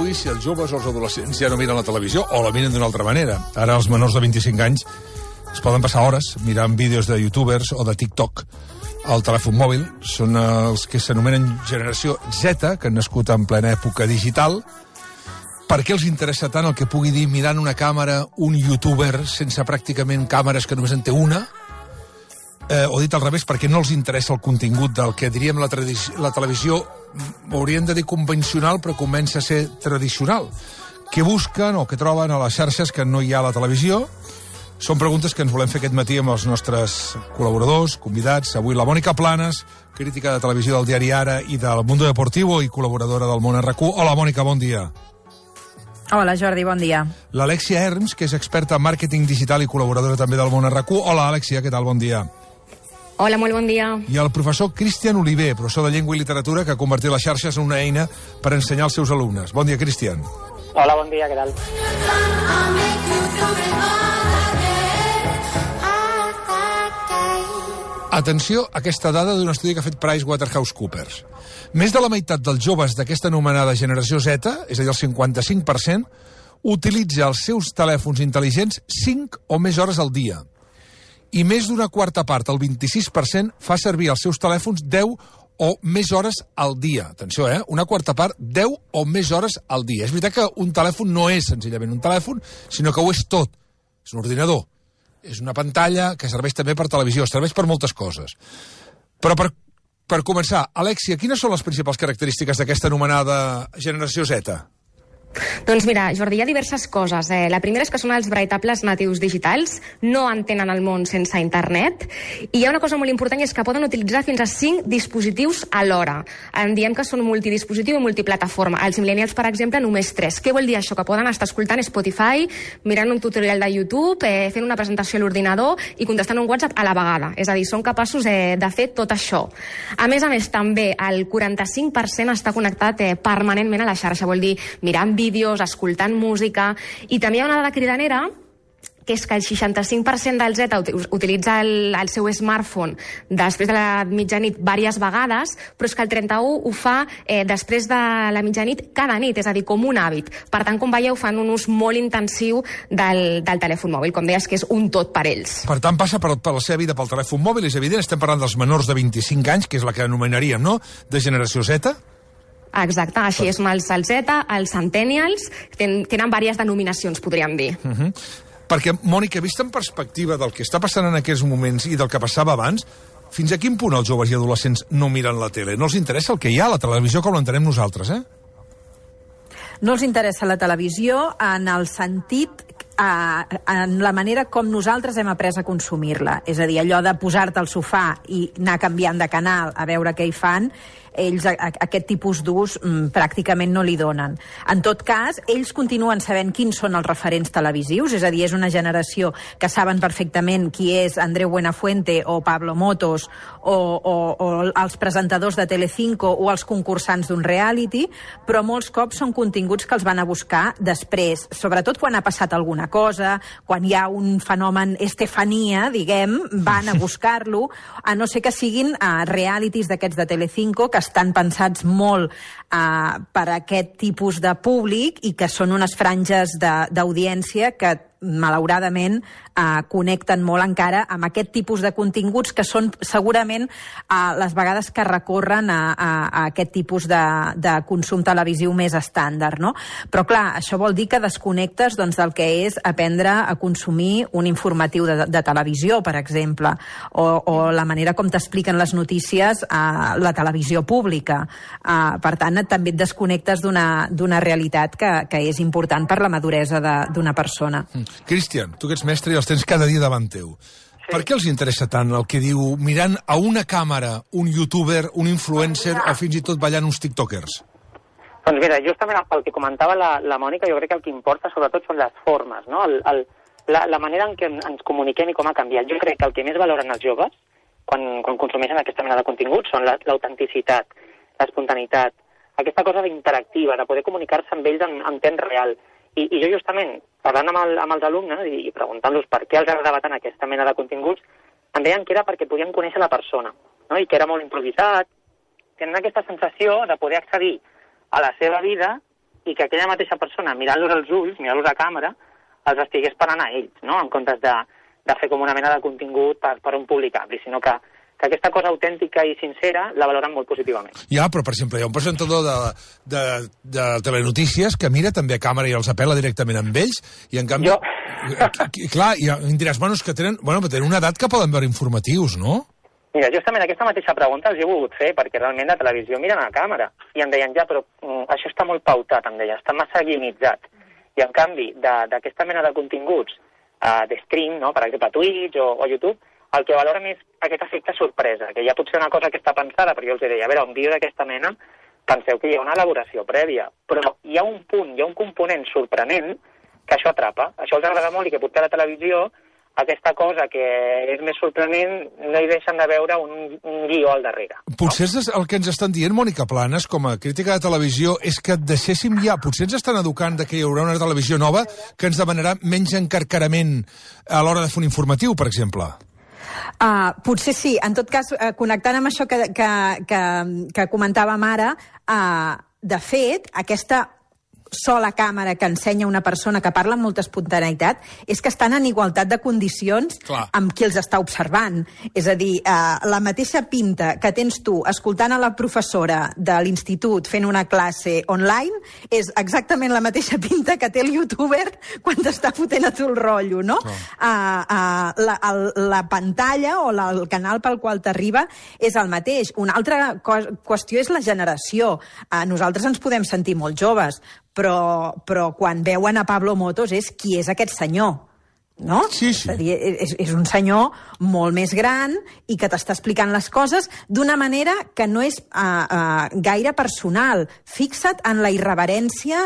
estudi si els joves o els adolescents ja no miren la televisió o la miren d'una altra manera. Ara els menors de 25 anys es poden passar hores mirant vídeos de youtubers o de TikTok al telèfon mòbil. Són els que s'anomenen generació Z, que han nascut en plena època digital. Per què els interessa tant el que pugui dir mirant una càmera un youtuber sense pràcticament càmeres, que només en té una? O dit al revés, perquè no els interessa el contingut del que diríem la televisió, hauríem de dir convencional, però comença a ser tradicional. Què busquen o què troben a les xarxes que no hi ha a la televisió? Són preguntes que ens volem fer aquest matí amb els nostres col·laboradors, convidats. Avui la Mònica Planes, crítica de televisió del diari Ara i del Mundo Deportivo i col·laboradora del Món RQ. Hola, Mònica, bon dia. Hola, Jordi, bon dia. L'Alexia Herms, que és experta en màrqueting digital i col·laboradora també del Món RQ. Hola, Alexia, què tal? Bon dia. Hola, molt bon dia. I el professor Cristian Oliver, professor de Llengua i Literatura, que ha convertit les xarxes en una eina per ensenyar als seus alumnes. Bon dia, Cristian. Hola, bon dia, què tal? Atenció a aquesta dada d'un estudi que ha fet PricewaterhouseCoopers. Més de la meitat dels joves d'aquesta anomenada generació Z, és a dir, el 55%, utilitza els seus telèfons intel·ligents 5 o més hores al dia. I més d'una quarta part, el 26%, fa servir els seus telèfons 10 o més hores al dia. Atenció, una quarta part, 10 o més hores al dia. És veritat que un telèfon no és senzillament un telèfon, sinó que ho és tot. És un ordinador. És una pantalla que serveix també per televisió, serveix per moltes coses. Però per començar, Alexia, quines són les principals característiques d'aquesta anomenada generació Z? Doncs mira, Jordi, hi ha diverses coses. La primera és que són els veritables natius digitals, no entenen el món sense internet, i hi ha una cosa molt important, i és que poden utilitzar fins a 5 dispositius alhora. En diem que són multidispositiu i multiplataforma. Els millennials, per exemple, només 3. Què vol dir això? Que poden estar escoltant Spotify, mirant un tutorial de YouTube, fent una presentació a l'ordinador i contestant un WhatsApp a la vegada. És a dir, són capaços de fer tot això. A més, també, el 45% està connectat permanentment a la xarxa. Vol dir, mirant vídeos, escoltant música, i també hi ha una dada cridanera, que és que el 65% del Z utilitza el seu smartphone després de la mitjanit diverses vegades, però és que el 31% ho fa després de la mitjanit cada nit, és a dir, com un hàbit. Per tant, com veieu, fan un ús molt intensiu del telèfon mòbil, com deies, que és un tot per ells. Per tant, passa per la seva vida pel telèfon mòbil, és evident, estem parlant dels menors de 25 anys, que és la que anomenaríem, no?, de generació Z? Exacte, així són els Z, els Centennials, tenen diverses denominacions, podríem dir. Perquè, Mònica, vist en perspectiva del que està passant en aquests moments i del que passava abans, fins a quin punt els joves i adolescents no miren la tele? No els interessa el que hi ha a la televisió com l'entenem nosaltres, No els interessa la televisió en el sentit en la manera com nosaltres hem après a consumir-la. És a dir, allò de posar-te al sofà i anar canviant de canal a veure què hi fan, ells aquest tipus d'ús pràcticament no li donen. En tot cas, ells continuen sabent quins són els referents televisius, és a dir, és una generació que saben perfectament qui és Andreu Buenafuente o Pablo Motos o els presentadors de Telecinco o els concursants d'un reality, però molts cops són continguts que els van a buscar després, sobretot quan ha passat alguna cosa, quan hi ha un fenomen Estefania, diguem, van a buscar-lo, a no ser que siguin realities d'aquests de Telecinco que estan pensats molt per a aquest tipus de públic i que són unes franges d'audiència que malauradament connecten molt encara amb aquest tipus de continguts que són segurament les vegades que recorren a aquest tipus de consum televisiu més estàndard, no? Però clar, això vol dir que desconnectes del que és aprendre a consumir un informatiu de televisió, per exemple, o la manera com t'expliquen les notícies a la televisió pública. Per tant, també et desconnectes d'una realitat que és important per la maduresa d'una persona. Cristian, tu que ets mestre i els tens cada dia davant teu. Sí. Per què els interessa tant el que diu mirant a una càmera un youtuber, un influencer o fins i tot ballant uns tiktokers? Doncs mira, justament el que comentava la Mònica, jo crec que el que importa sobretot són les formes, no? La manera en què ens comuniquem i com ha canviat. Jo crec que el que més valoren els joves quan consumeixen aquesta mena de continguts són l'autenticitat, l'espontaneïtat, aquesta cosa interactiva, de poder comunicar-se amb ells en temps real. I jo justament, parlant amb els alumnes i preguntant-los per què els agradava tant aquesta mena de continguts, em deien que era perquè podien conèixer la persona, no? I que era molt improvisat, tenen aquesta sensació de poder accedir a la seva vida i que aquella mateixa persona, mirant-los als ulls, mirant-los a càmera, els estigués parlant a ells, no? En comptes de fer com una mena de contingut per un publicable, sinó que aquesta cosa autèntica i sincera la valoren molt positivament. Ja, però, per exemple, hi ha un presentador de telenotícies que mira també a càmera i els apela directament amb ells, i en canvi... Clar, i em diràs, bueno, és que tenen una edat que poden veure informatius, no? Mira, justament aquesta mateixa pregunta els he volgut fer, perquè realment la televisió miren a la càmera, i em deien, ja, però això està molt pautat, em deien, està massa guionitzat. I en canvi, d'aquesta mena de continguts, de stream, no? Per exemple, a Twitch o YouTube, el que valoren és aquest efecte sorpresa, que hi ha potser una cosa que està pensada, perquè jo els deia, a veure, un vídeo d'aquesta mena, penseu que hi ha una elaboració prèvia, però hi ha un punt, hi ha un component sorprenent que això atrapa. Això els agrada molt i que potser a la televisió aquesta cosa que és més sorprenent no hi deixen de veure un guió al darrere. Potser el que ens estan dient, Mònica Planes, com a crítica de televisió, és que deixéssim ja... Potser ens estan educant que hi haurà una televisió nova que ens demanarà menys encarcarament a l'hora de fer un informatiu, per exemple. Potser sí. En tot cas, connectant amb això que comentàvem ara, de fet, aquesta sola càmera que ensenya una persona que parla amb molta espontaneïtat és que estan en igualtat de condicions amb qui els està observant. És a dir, la mateixa pinta que tens tu escoltant a la professora de l'institut fent una classe online és exactament la mateixa pinta que té el youtuber quan t'està fotent a tu el rotllo, no? La pantalla o el canal pel qual t'arriba és el mateix. Una altra qüestió és la generació. Nosaltres ens podem sentir molt joves, però quan veuen a Pablo Motos és qui és aquest senyor, no? Sí, sí. És a dir, és un senyor molt més gran i que t'està explicant les coses d'una manera que no és gaire personal. Fixa't en la irreverència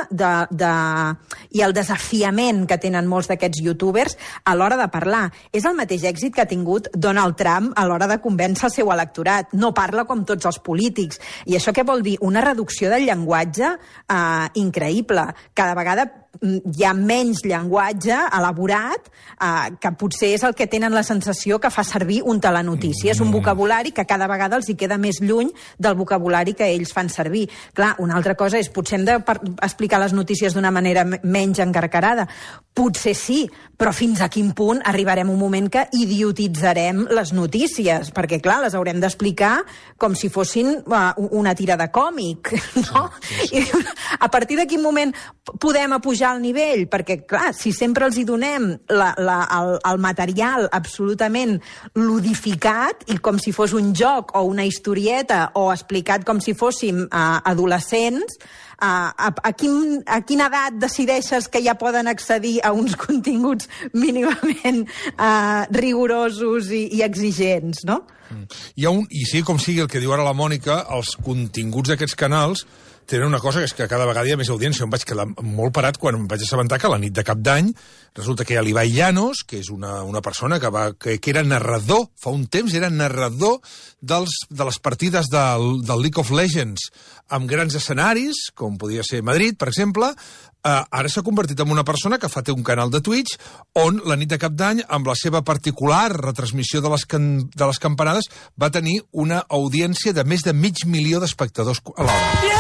i el desafiament que tenen molts d'aquests youtubers a l'hora de parlar. És el mateix èxit que ha tingut Donald Trump a l'hora de convèncer el seu electorat. No parla com tots els polítics. I això què vol dir? Una reducció del llenguatge increïble. Cada vegada hi ha menys llenguatge elaborat, que potser és el que tenen la sensació que fa servir un telenotícia. És un vocabulari que cada vegada els hi queda més lluny del vocabulari que ells fan servir. Clar, una altra cosa és, potser hem d'explicar les notícies d'una manera menys encarcarada. Potser sí, però fins a quin punt arribarem a un moment que idiotitzarem les notícies? Perquè, clar, les haurem d'explicar com si fossin una tira de còmic, no? I a partir de quin moment podem apujar el nivell? Perquè, clar, si sempre els hi donem el material absolutament ludificat i com si fos un joc o una historieta o explicat com si fóssim adolescents, a quina edat decideixes que ja poden accedir a uns continguts mínimament rigorosos i exigents, no? I sigui com sigui el que diu ara la Mònica, els continguts d'aquests canals tenen una cosa, que és que cada vegada hi ha més audiència. Em vaig quedar molt parat quan em vaig assabentar que la nit de Cap d'Any resulta que hi ha l'Ibai Llanos, que és una persona que era narrador, fa un temps era narrador de les partides del League of Legends amb grans escenaris, com podia ser Madrid, per exemple. Ara s'ha convertit en una persona que té un canal de Twitch on la nit de Cap d'Any, amb la seva particular retransmissió de les campanades, va tenir una audiència de més de 500.000 d'espectadors a l'hora.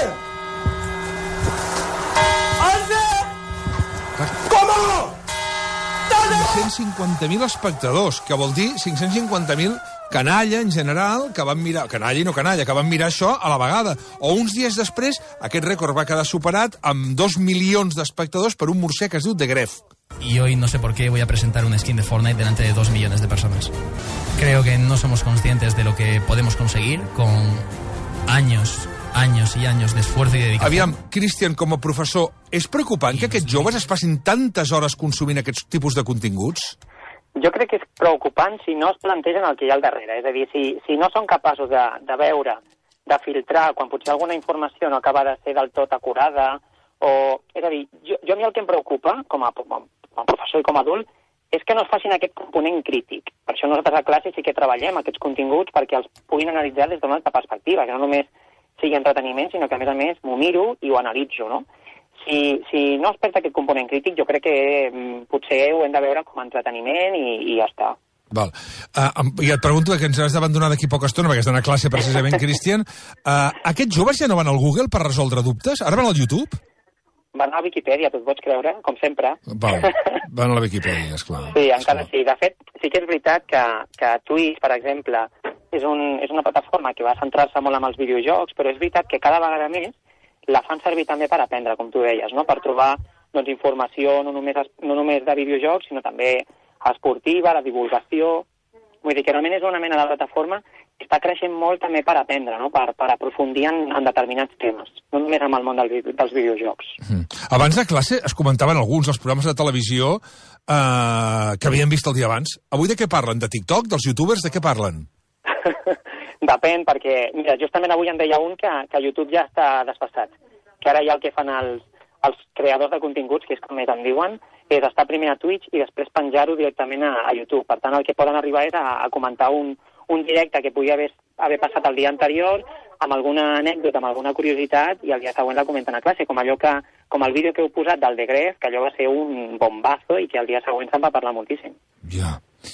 ¿Cómo? 550.000 espectadors, que vol dir 550.000 canalla, en general, que van mirar... Canalla i no canalla, que van mirar això a la vegada. O uns dies després, aquest rècord va quedar superat amb 2 milions d'espectadors per un murcià que es diu The Gref. Y hoy no sé por qué voy a presentar un skin de Fortnite delante de 2 millones de personas. Creo que no somos conscientes de lo que podemos conseguir con años y años d'esforç i dedicació. Aviam, Cristian, com a professor, és preocupant que aquests joves es passin tantes hores consumint aquests tipus de continguts? Jo crec que és preocupant si no es plantegen el que hi ha al darrere. És a dir, si no són capaços de veure, de filtrar, quan potser alguna informació no acaba de ser del tot acurada, és a dir, jo a mi el que em preocupa, com a professor i com a adult, és que no es facin aquest component crític. Per això nosaltres a classe sí que treballem aquests continguts perquè els puguin analitzar des d'una altra perspectiva, que no només sigui entreteniment, sinó que a més m'ho miro i ho analitzo, no? Si no es perd aquest component crític, jo crec que potser ho hem de veure com a entreteniment i ja està. Val. I et pregunto, que ens has d'abandonar d'aquí poca estona, perquè has d'anar a classe precisament, Cristian. Aquests joves ja no van al Google per resoldre dubtes? Ara van al YouTube? van a la Viquipèdia, tu et pots creure, com sempre. Van a la Viquipèdia, esclar. Sí, encara sí. De fet, sí que és veritat que Twitch, per exemple, és una plataforma que va centrar-se molt en els videojocs, però és veritat que cada vegada més la fan servir també per aprendre, com tu deies, no? Per trobar informació no només de videojocs, sinó també esportiva, de divulgació. Vull dir que realment és una mena de plataforma que està creixent molt també per aprendre, no? Per aprofundir en determinats temes, no només en el món dels videojocs. Abans de classe es comentaven alguns dels programes de televisió que havien vist el dia abans. Avui de què parlen? De TikTok? Dels youtubers? De què parlen? Depèn, perquè mira, justament avui em deia un que YouTube ja està desfasat, que ara ja el que fan els creadors de continguts, que és com més en diuen, és estar primer a Twitch i després penjar-ho directament a YouTube. Per tant, el que poden arribar és a comentar un directe que pugui haver passat el dia anterior, amb alguna anècdota, amb alguna curiositat, i el dia següent la comenten a classe, com el vídeo que heu posat del The Gref, que allò va ser un bombazo i que el dia següent se'n va parlar moltíssim. Ja.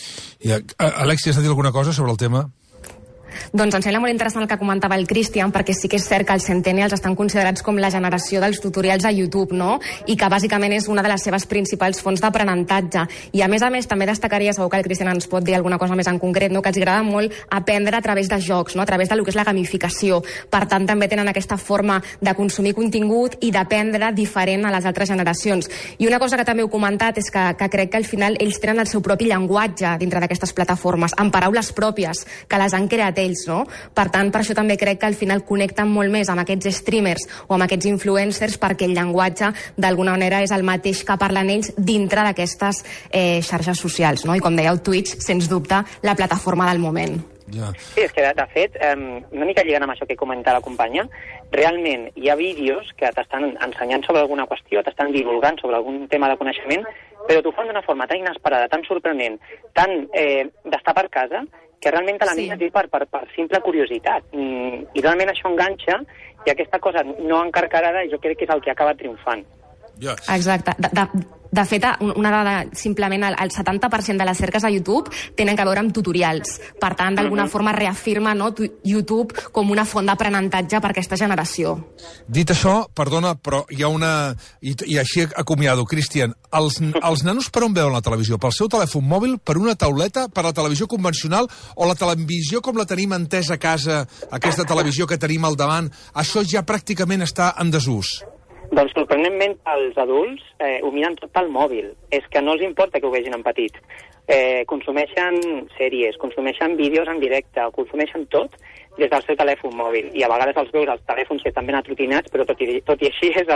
Alexia, has de dir alguna cosa sobre el tema? Doncs em sembla molt interessant el que comentava el Cristian, perquè sí que és cert que els centennials estan considerats com la generació dels tutorials a YouTube, no? I que bàsicament és una de les seves principals fonts d'aprenentatge. I a més també destacaria, segur que el Cristian ens pot dir alguna cosa més en concret, no? Que els agrada molt aprendre a través de jocs, no? A través del que és la gamificació. Per tant, també tenen aquesta forma de consumir contingut i d'aprendre diferent a les altres generacions. I una cosa que també heu comentat és que crec que al final ells tenen el seu propi llenguatge dintre d'aquestes plataformes, amb paraules pròpies, que les han creat ells, no? Per tant, per això també crec que al final connecten molt més amb aquests streamers o amb aquests influencers, perquè el llenguatge d'alguna manera és el mateix que parlen ells dintre d'aquestes xarxes socials, no? I com dèieu, Twitch, sens dubte, la plataforma del moment. Ja. Sí, és que de fet, una mica lligant amb això que comenta la companya, realment hi ha vídeos que t'estan ensenyant sobre alguna qüestió, t'estan divulgant sobre algun tema de coneixement, però t'ho fan d'una forma tan inesperada, tan sorprenent, tan d'estar per casa, que realment te la mires per simple curiositat. I realment això enganxa, i aquesta cosa no encarcarada jo crec que és el que acaba triomfant. Yes. Exacte. De fet, una dada, simplement el 70% de les cerques a YouTube tenen a veure amb tutorials. Per tant, d'alguna forma reafirma, no, YouTube com una font d'aprenentatge per aquesta generació. Dit això, perdona, però hi ha una... I així acomiado, Cristian, els nanos per on veuen la televisió? Pel seu telèfon mòbil, per una tauleta, per la televisió convencional o la televisió com la tenim entesa a casa, aquesta televisió que tenim al davant, això ja pràcticament està en desús? Doncs sorprenentment els adults ho miren tot pel mòbil. És que no els importa que ho vegin en petit. Consumeixen sèries, consumeixen vídeos en directe, consumeixen tot des del seu telèfon mòbil. I a vegades els veus els telèfons que estan ben atrotinats, però tot i així és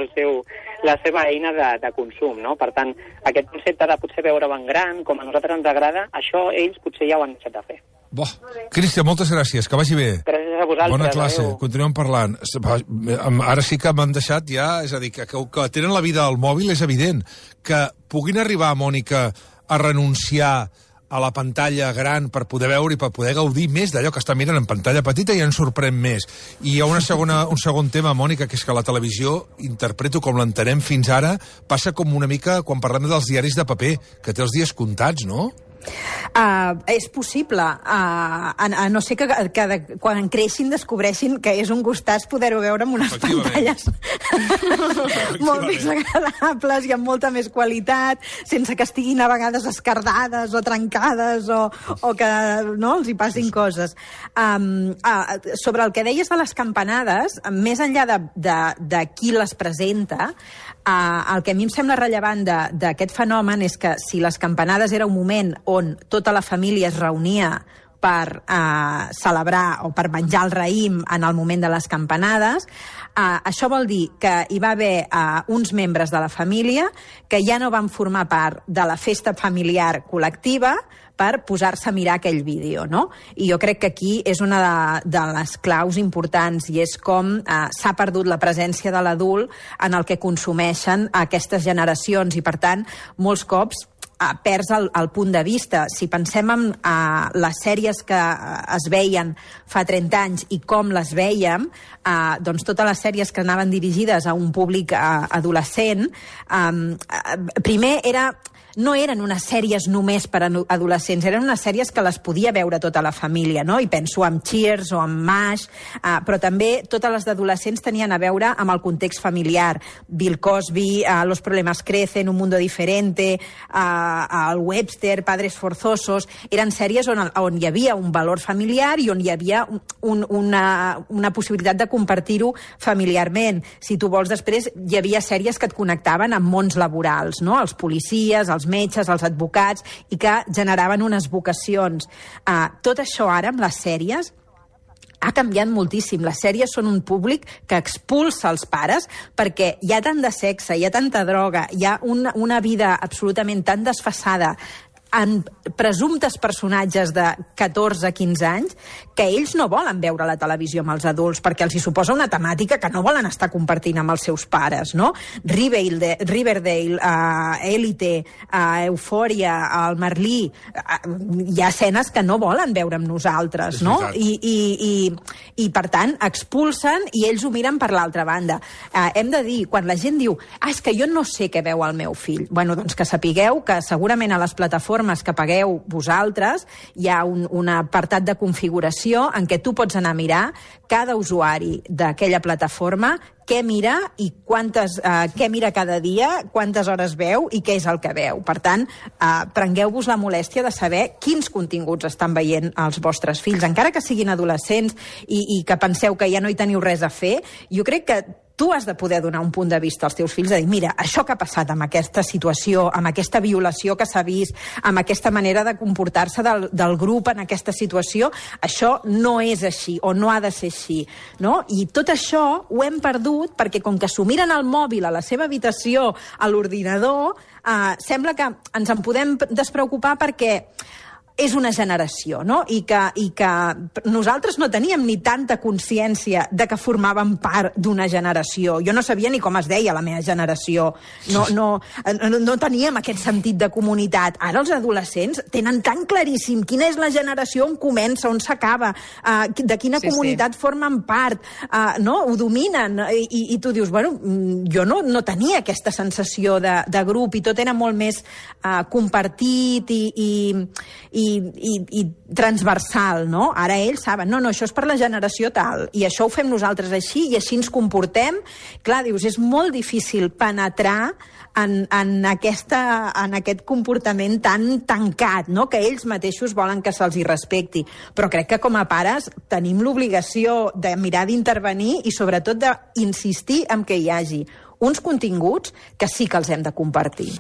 la seva eina de consum, no? Per tant, aquest concepte de potser veure-ho en gran, com a nosaltres ens agrada, això ells potser ja ho han deixat de fer. Cristian, moltes gràcies, que vagi bé. Gràcies a vosaltres. Bona classe, adeu. continuem parlant. Ara sí que m'han deixat ja, és a dir, que tenen la vida al mòbil, és evident. Que puguin arribar, Mònica, a renunciar a la pantalla gran per poder veure i per poder gaudir més d'allò que està mirant en pantalla petita i ens sorprèn més. I hi ha un segon tema, Mònica, que és que la televisió, interpreto com l'entenem fins ara, passa com una mica quan parlem dels diaris de paper, que té els dies comptats, no? És possible, a no ser que quan creixin descobreixin que és un gustàs poder-ho veure amb unes pantalles molt més agradables i amb molta més qualitat, sense que estiguin a vegades escardades o trencades o que no els hi passin coses. Sobre el que deies de les campanades, més enllà de qui les presenta, el que a mi em sembla rellevant d'aquest fenomen és que si les campanades era un moment on tota la família es reunia per celebrar o per menjar el raïm en el moment de les campanades, això vol dir que hi va haver uns membres de la família que ja no van formar part de la festa familiar col·lectiva per posar-se a mirar aquell vídeo, no? I jo crec que aquí és una de les claus importants i és com s'ha perdut la presència de l'adult en el que consumeixen aquestes generacions i, per tant, molts cops perds el punt de vista. Si pensem en les sèries que es veien fa 30 anys i com les vèiem, doncs totes les sèries que anaven dirigides a un públic adolescent, primer no eren unes sèries només per a adolescents, eren unes sèries que les podia veure tota la família, no? I penso en Cheers o en MASH, però també totes les d'adolescents tenien a veure amb el context familiar. Bill Cosby, Los problemas crecen, Un mundo diferente, el Webster, Padres forzosos, eren sèries on hi havia un valor familiar i on hi havia una possibilitat de compartir-ho familiarment. Si tu vols, després hi havia sèries que et connectaven amb mons laborals, no? Els policies, els metges, els advocats, i que generaven unes vocacions. Tot això ara, amb les sèries, ha canviat moltíssim. Les sèries són un públic que expulsa els pares perquè hi ha tant de sexe, hi ha tanta droga, hi ha una vida absolutament tan desfasada en presumptes personatges de 14-15 anys que ells no volen veure la televisió amb els adults perquè els hi suposa una temàtica que no volen estar compartint amb els seus pares, no? Riverdale, Élite, Eufòria, el Merlí, hi ha escenes que no volen veure amb nosaltres, no? I per tant, expulsen i ells ho miren per l'altra banda. Hem de dir, quan la gent diu és que jo no sé què veu el meu fill, bueno, doncs que sapigueu que segurament a les plataformes que pagueu vosaltres hi ha un apartat de configuració en què tu pots anar a mirar cada usuari d'aquella plataforma què mira i què mira cada dia, quantes hores veu i què és el que veu. Per tant, prengueu-vos la molèstia de saber quins continguts estan veient els vostres fills. Encara que siguin adolescents i que penseu que ja no hi teniu res a fer, jo crec que tu has de poder donar un punt de vista als teus fills, de dir, mira, això que ha passat amb aquesta situació, amb aquesta violació que s'ha vist, amb aquesta manera de comportar-se del grup en aquesta situació, això no és així, o no ha de ser així, no? I tot això ho hem perdut perquè com que s'ho miren al mòbil, a la seva habitació, a l'ordinador, sembla que ens en podem despreocupar perquè és una generació, no? I que nosaltres no teníem ni tanta consciència de que formàvem part d'una generació. Jo no sabia ni com es deia la meva generació. No teníem aquest sentit de comunitat. Ara els adolescents tenen tan claríssim quina és la generació on comença, on s'acaba, de quina comunitat formen part, no? Ho dominen. I tu dius, bueno, jo no tenia aquesta sensació de grup i tot era molt més compartit i transversal, no? Ara ells saben, no, això és per la generació tal, i això ho fem nosaltres així, i així ens comportem. Clar, dius, és molt difícil penetrar en aquest comportament tan tancat, no? Que ells mateixos volen que se'ls hi respecti. Però crec que com a pares tenim l'obligació de mirar d'intervenir i sobretot d'insistir en que hi hagi uns continguts que sí que els hem de compartir.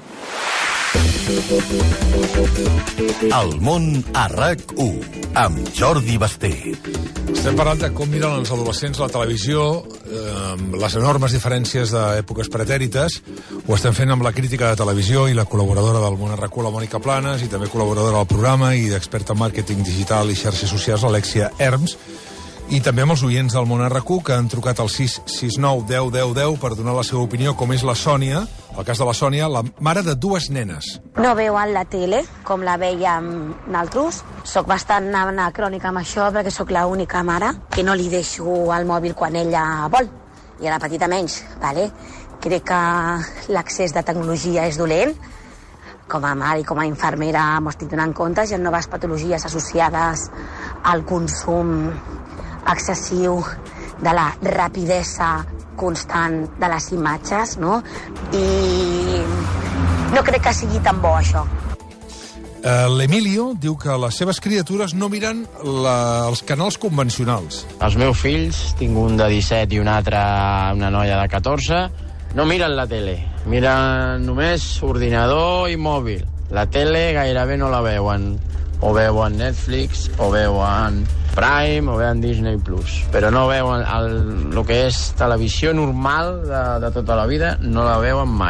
El món a RAC1 amb Jordi Basté. Estem parlant de com miren els adolescents la televisió, les enormes diferències d'èpoques pretèrites. Ho estem fent amb la crítica de televisió i la col·laboradora del món a RAC1, la Mònica Planes, i també col·laboradora del programa i d'experta en màrqueting digital i xarxes socials, l'Alexia Herms. I també amb els oients del món a RAC1 que han trucat al 669 10 10 10 per donar la seva opinió, com és la Sònia, el cas de la Sònia, la mare de dues nenes. No veuen la tele com la veiem naltros. Soc bastant anacrònica amb això perquè sóc l'única mare que no li deixo el mòbil quan ella vol, i a la petita menys, ¿vale? Crec que l'accés de tecnologia és dolent. Com a mare i com a infermera m'ho estic donant compte, hi ha noves patologies associades al consum excessiu de la rapidesa constant de les imatges, no? I no crec que sigui tan bo, això. L'Emilio diu que les seves criatures no miren els canals convencionals. Els meus fills, tinc un de 17 i un altre, una noia de 14, no miren la tele. Miren només ordinador i mòbil. La tele gairebé no la veuen. O veuen Netflix, o veuen Prime, o veuen Disney+. Però no veuen el que és televisió normal de tota la vida, no la veuen mai.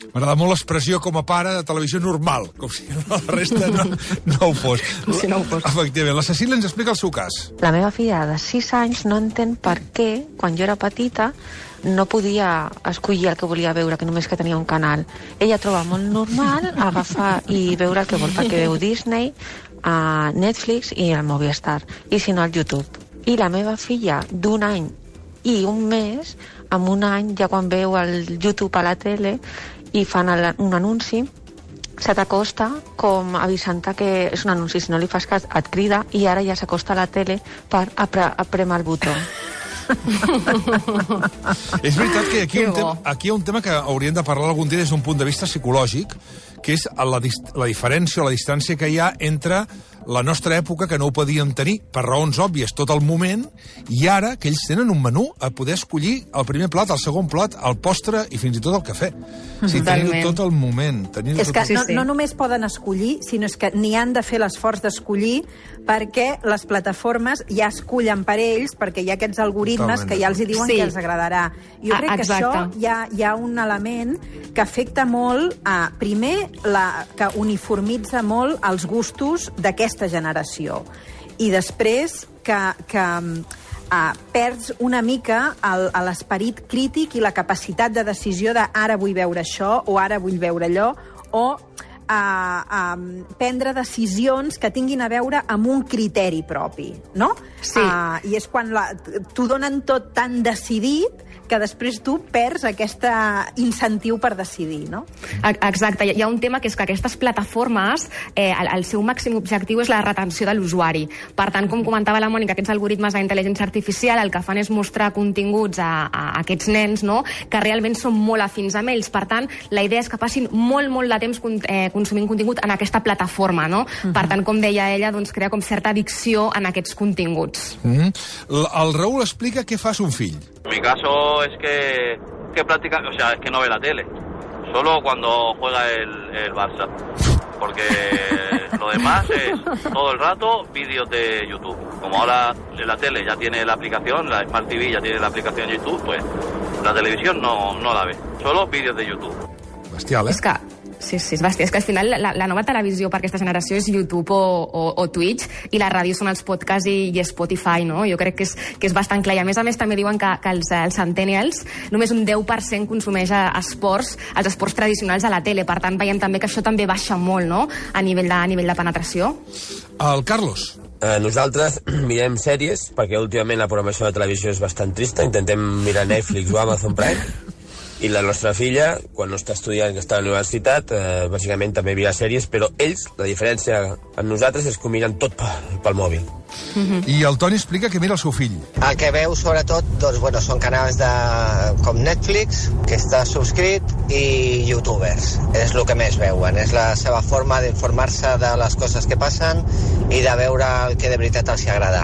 M'agrada molt l'expressió com a pare de televisió normal, com si la resta no ho fos. Si no ho fos. Efectivament. La Cecília ens explica el seu cas. La meva filla de 6 anys no entén per què, quan jo era petita, no podia escollir el que volia veure, que només que tenia un canal. Ella troba molt normal agafar i veure el que vol, perquè veu Disney, a Netflix i el Movistar, i si no al YouTube. I la meva filla d'1 any i un mes, amb 1 any, ja quan veu el YouTube a la tele i fan un anunci, se t'acosta com avisant que és un anunci, si no li fas cas et crida, i ara ja s'acosta a la tele per apremer el botó. És veritat que aquí hi ha un tema que hauríem de parlar algun dia des d'un punt de vista psicològic, que és la diferència o la distància que hi ha entre la nostra època, que no ho podíem tenir per raons òbvies tot el moment, i ara que ells tenen un menú a poder escollir el primer plat, el segon plat, el postre i fins i tot el cafè. O sigui, tenir-ho tot el moment. És que no només poden escollir, sinó que n'hi han de fer l'esforç d'escollir, perquè les plataformes ja escullen per ells, perquè hi ha aquests algoritmes que ja els diuen que els agradarà. Jo crec que això hi ha un element que afecta molt, primer, que uniformitza molt els gustos d'aquesta generació. I després que perds una mica l'esperit crític i la capacitat de decisió de ara vull veure això o ara vull veure allò, o prendre decisions que tinguin a veure amb un criteri propi, no? Sí. I és quan t'ho donen tot tan decidit que després tu perds aquest incentiu per decidir, no? Exacte. Hi ha un tema que és que aquestes plataformes, el seu màxim objectiu és la retenció de l'usuari. Per tant, com comentava la Mònica, aquests algoritmes d'intel·ligència artificial el que fan és mostrar continguts a aquests nens, no?, que realment són molt afins amb ells. Per tant, la idea és que passin molt, molt de temps consumint contingut en aquesta plataforma, no? Per tant, com deia ella, doncs crea com certa addicció en aquests continguts. El Raúl explica què fa son fill. En mi caso es que práctica, o sea, es que no ve la tele, solo cuando juega el Barça, porque lo demás es todo el rato vídeos de YouTube. Como ahora la tele ya tiene la aplicación, la Smart TV ya tiene la aplicación YouTube, pues la televisión no la ve, solo vídeos de YouTube. Bestial, És que sí, és bèstia. És que al final la nova televisió per aquesta generació és YouTube o Twitch, i la ràdio són els podcasts i Spotify, no? Jo crec que és bastant clar. I a més també diuen que els centennials només un 10% consumeix els esports tradicionals a la tele. Per tant, veiem també que això també baixa molt, no?, a nivell de penetració. El Carlos. Nosaltres mirem sèries, perquè últimament la programació de televisió és bastant trista. Intentem mirar Netflix o Amazon Prime. I la nostra filla, quan no està estudiant, que està a la universitat, bàsicament també mira sèries, però ells, la diferència amb nosaltres és que ho miren tot pel mòbil. I el Toni explica que mira el seu fill. El que veu, sobretot, doncs, bueno, són canals com Netflix, que està subscrit, i youtubers. És el que més veuen. És la seva forma d'informar-se de les coses que passen i de veure el que de veritat els agrada.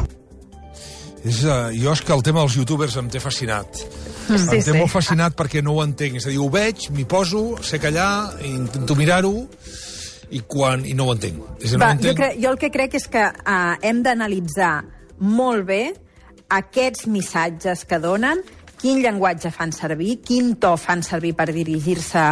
Jo és que el tema dels youtubers em té fascinat. Em té molt fascinat perquè no ho entenc. És a dir, ho veig, m'hi poso, sé callar, intento mirar-ho i no ho entenc. Jo el que crec és que hem d'analitzar molt bé aquests missatges que donen, quin llenguatge fan servir, quin to fan servir per dirigir-se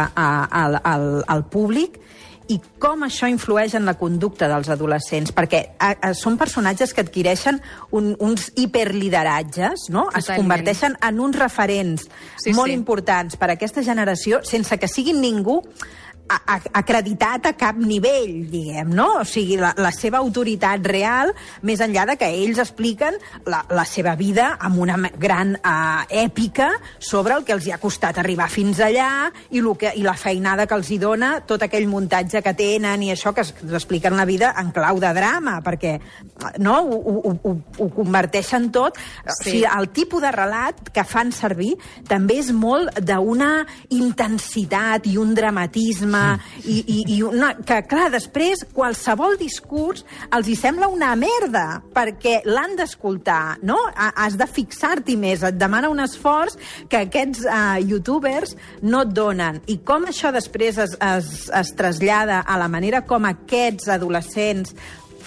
al públic, i com això influeix en la conducta dels adolescents, perquè són personatges que adquireixen uns hiperlideratges, no? Es converteixen en uns referents molt importants per a aquesta generació sense que siguin ningú acreditat a cap nivell, diguem, no? O sigui, la seva autoritat real, més enllà de que ells expliquen la seva vida amb una gran èpica sobre el que els hi ha costat arribar fins allà i la feinada que els hi dona tot aquell muntatge que tenen i això, que expliquen la vida en clau de drama, perquè no? Ho converteixen tot. O sigui, el tipus de relat que fan servir també és molt d'una intensitat i un dramatisme que, clar, després qualsevol discurs els hi sembla una merda, perquè l'han d'escoltar, no? Has de fixar-t'hi més, et demana un esforç que aquests youtubers no et donen. I com això després es trasllada a la manera com aquests adolescents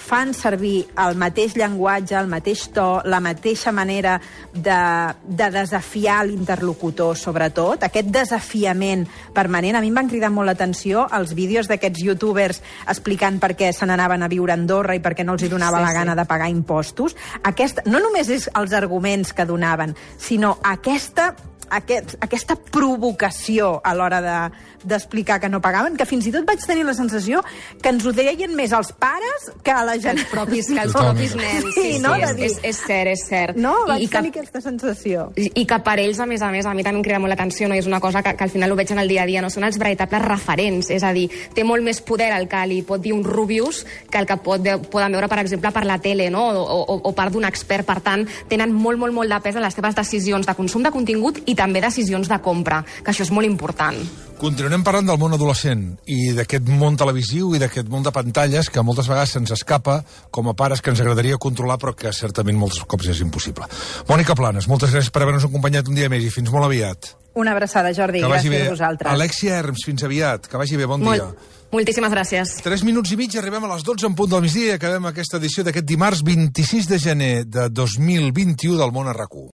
fan servir el mateix llenguatge, el mateix to, la mateixa manera de desafiar l'interlocutor, sobretot, aquest desafiament permanent. A mi em van cridar molt l'atenció els vídeos d'aquests youtubers explicant per què se n'anaven a viure a Andorra i per què no els hi donava la gana de pagar impostos. No només és els arguments que donaven, sinó aquesta provocació a l'hora d'explicar que no pagaven, que fins i tot vaig tenir la sensació que ens ho deien més els pares que a la gent. Els propis nens. Sí, no? És cert. No, vaig tenir aquesta sensació. I que per ells, a més, a mi també em crida molt l'atenció, no? És una cosa que al final ho veig en el dia a dia, no? Són els veritables referents, és a dir, té molt més poder el que li pot dir un Rubius que el que poden veure, per exemple, per la tele, no? O part d'un expert. Per tant, tenen molt de pes en les seves decisions de consum de contingut i també decisions de compra, que això és molt important. Continuem parlant del món adolescent i d'aquest món televisiu i d'aquest món de pantalles que moltes vegades se'ns escapa com a pares que ens agradaria controlar però que certament molts cops és impossible. Mònica Planes, moltes gràcies per haver-nos acompanyat un dia més i fins molt aviat. Una abraçada, Jordi, gràcies a vosaltres. Alexia Herms, fins aviat, que vagi bé, bon dia. Moltíssimes gràcies. 3 minuts i mig, arribem a les 12 en punt del migdia i acabem aquesta edició d'aquest dimarts 26 de gener de 2021 del Món a RAC1.